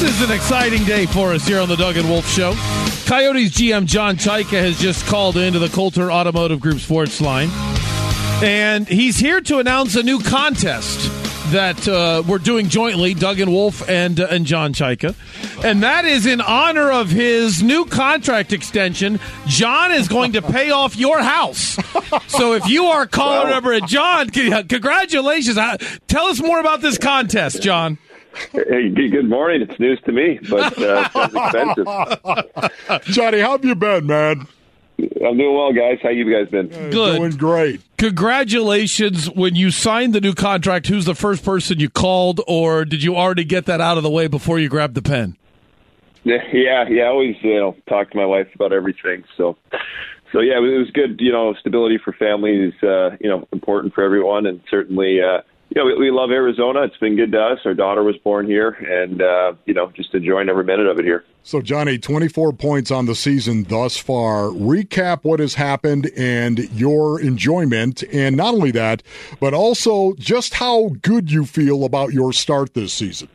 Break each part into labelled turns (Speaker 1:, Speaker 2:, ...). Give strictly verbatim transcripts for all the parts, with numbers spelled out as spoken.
Speaker 1: is an exciting day for us here on the Doug and Wolf Show. Coyotes G M John Chayka has just called into the Coulter Automotive Group Sports Line, and he's here to announce a new contest that uh, we're doing jointly, Doug and Wolf and uh, and John Chayka, and that is in honor of his new contract extension. John is going to pay off your house. So if you are caller
Speaker 2: Wow.
Speaker 1: number at John, c- congratulations. Uh, Tell us more about this contest, John.
Speaker 2: Hey, good morning. It's news to me, but uh, it sounds expensive.
Speaker 3: Johnny, how have you been, man?
Speaker 2: I'm doing well, guys. How you guys been?
Speaker 1: Good.
Speaker 3: Doing great.
Speaker 1: Congratulations. When you signed the new contract, who's the first person you called, or did you already get that out of the way before you grabbed the pen?
Speaker 2: Yeah, yeah, yeah. I always, you know, talk to my wife about everything. So, so yeah, it was good. You know, stability for family is, uh, you know, important for everyone, and certainly, uh, you know, we, we love Arizona. It's been good to us. Our daughter was born here, and uh, you know, just enjoying every minute of it here.
Speaker 3: So, Johnny, twenty-four points on the season thus far. Recap what has happened and your enjoyment, and not only that, but also just how good you feel about your start this season.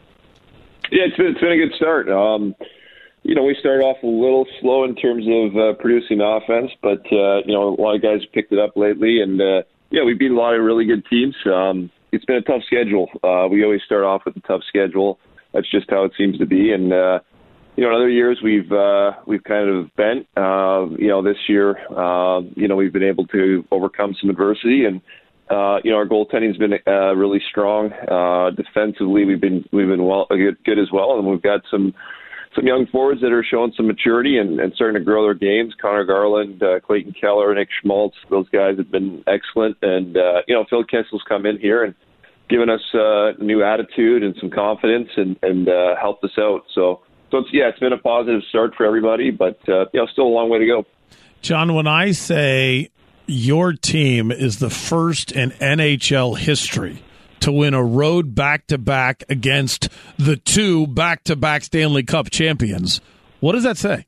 Speaker 2: Yeah, it's been, it's been a good start. Um, you know, we started off a little slow in terms of uh, producing offense, but, uh, you know, a lot of guys picked it up lately, and, uh, yeah, we beat a lot of really good teams. Um, it's been a tough schedule. Uh, we always start off with a tough schedule. That's just how it seems to be. And, uh, you know, in other years we've uh, we've kind of bent. Uh, you know, this year, uh, you know, we've been able to overcome some adversity, and uh, you know, our goaltending's been uh, really strong. Uh, defensively, we've been we've been well good, good as well, and we've got some some young forwards that are showing some maturity and, and starting to grow their games. Connor Garland, uh, Clayton Keller, Nick Schmaltz, those guys have been excellent. And, uh, you know, Phil Kessel's come in here and given us uh, a new attitude and some confidence and, and uh, helped us out. So, so it's, yeah, it's been a positive start for everybody, but, uh, you know, still a long way to go.
Speaker 1: John, when I say your team is the first in N H L history to win a road back-to-back against the two back-to-back Stanley Cup champions, what does that say?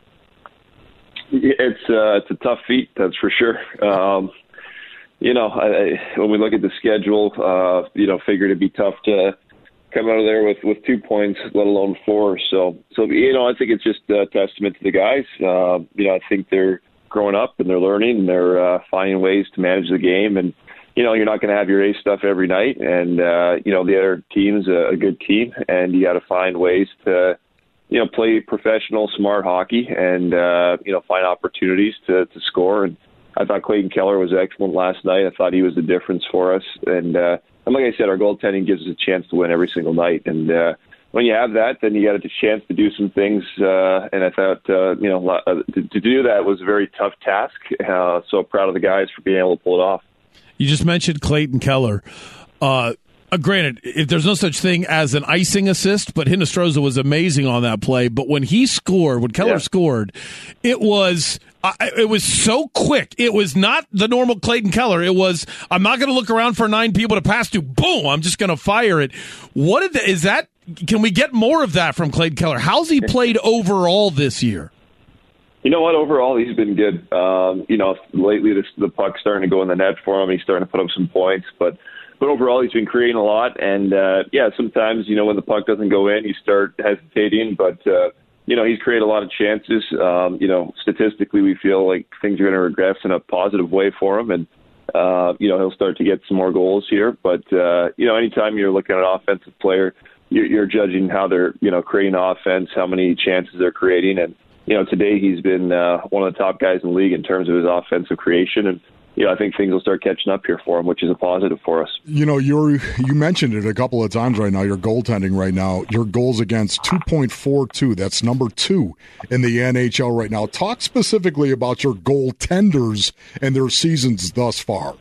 Speaker 2: It's uh, it's a tough feat, that's for sure. Um, you know, I, I, when we look at the schedule, uh, you know, figured it'd be tough to come out of there with, with two points, let alone four. So, so you know, I think it's just a testament to the guys. Uh, you know, I think they're growing up and they're learning and they're uh, finding ways to manage the game. And you know, you're not going to have your ace stuff every night, and uh, you know the other team's a, a good team, and you got to find ways to, you know, play professional, smart hockey, and uh, you know, find opportunities to, to score. And I thought Clayton Keller was excellent last night. I thought he was the difference for us, and uh, and like I said, our goaltending gives us a chance to win every single night. And uh, when you have that, then you got a chance to do some things. Uh, and I thought, uh, you know, uh, to, to do that was a very tough task. Uh, so proud of the guys for being able to pull it off.
Speaker 1: You just mentioned Clayton Keller. Uh, uh, granted, if there's no such thing as an icing assist, but Hinostroza was amazing on that play. But when he scored, when Keller
Speaker 2: yeah.
Speaker 1: scored, it was uh, it was so quick. It was not the normal Clayton Keller. It was, I'm not going to look around for nine people to pass to. Boom! I'm just going to fire it. What did the, is that? Can we get more of that from Clayton Keller? How's he played overall this year?
Speaker 2: You know what? Overall, he's been good. Um, you know, lately this, the puck's starting to go in the net for him. He's starting to put up some points, but but overall, he's been creating a lot. And uh, yeah, sometimes you know when the puck doesn't go in, you start hesitating. But uh, you know, he's created a lot of chances. Um, you know, statistically, we feel like things are going to regress in a positive way for him, and uh, you know, he'll start to get some more goals here. But uh, you know, anytime you're looking at an offensive player, you're, you're judging how they're you know creating offense, how many chances they're creating, and you know, today he's been uh, one of the top guys in the league in terms of his offensive creation, and you know, I think things will start catching up here for him, which is a positive for us.
Speaker 3: You know, you're you mentioned it a couple of times right now. Your goaltending right now, your goals against two point four two. That's number two in the N H L right now. Talk specifically about your goaltenders and their seasons thus far.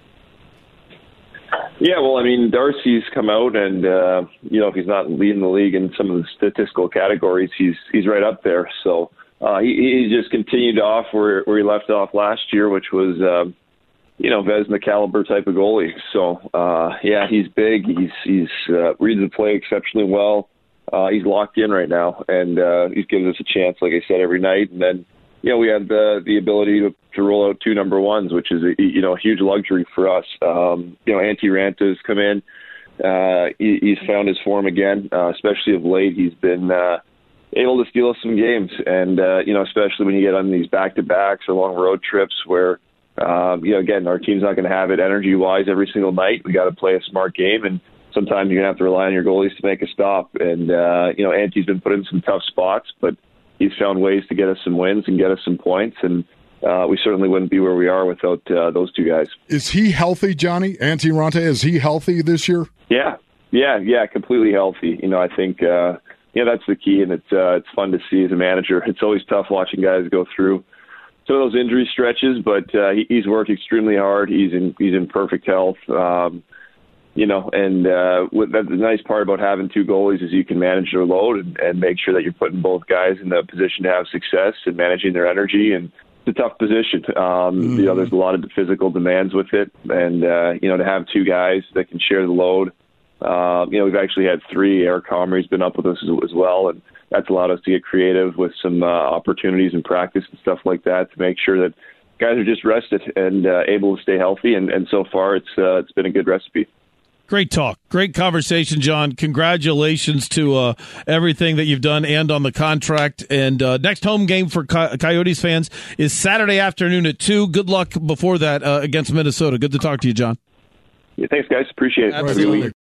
Speaker 2: Yeah, well, I mean, Darcy's come out, and uh, you know, if he's not leading the league in some of the statistical categories, he's he's right up there. So. Uh, he, he just continued off where, where he left off last year, which was, uh, you know, Vezina caliber type of goalie. So, uh, yeah, he's big. He's he's uh, reads the play exceptionally well. Uh, he's locked in right now, and uh, he gives us a chance, like I said, every night. And then, you know, we had the the ability to, to roll out two number ones, which is a, you know a huge luxury for us. Um, you know, Antti Raanta has come in. uh, he, he's found his form again, uh, especially of late. He's been uh, able to steal us some games, and uh, you know, especially when you get on these back-to-backs or long road trips where, um, you know, again, our team's not going to have it energy-wise every single night. We got to play a smart game, and sometimes you're going to have to rely on your goalies to make a stop. And uh, you know, Anti's been put in some tough spots, but he's found ways to get us some wins and get us some points, and uh, we certainly wouldn't be where we are without uh, those two guys.
Speaker 3: Is he healthy, Johnny? Antti Raanta, is he healthy this year?
Speaker 2: Yeah, yeah, yeah, completely healthy. You know, I think uh, yeah, that's the key, and it's uh, it's fun to see as a manager. It's always tough watching guys go through some of those injury stretches, but uh, he, he's worked extremely hard. He's in he's in perfect health. Um, You know, and uh, what, that's the nice part about having two goalies is you can manage their load and, and make sure that you're putting both guys in the position to have success and managing their energy. And it's a tough position. Um, mm. You know, there's a lot of physical demands with it, and uh, you know, to have two guys that can share the load. Uh, you know, we've actually had three. Eric Comrie's been up with us as, as well, and that's allowed us to get creative with some uh, opportunities in practice and stuff like that to make sure that guys are just rested and uh, able to stay healthy. And, and so far, it's uh, it's been a good recipe.
Speaker 1: Great talk. Great conversation, John. Congratulations to uh, everything that you've done and on the contract. And uh, next home game for Coy- Coyotes fans is Saturday afternoon at two. Good luck before that uh, against Minnesota. Good to talk to you, John.
Speaker 2: Yeah, thanks, guys. Appreciate it.
Speaker 1: Absolutely.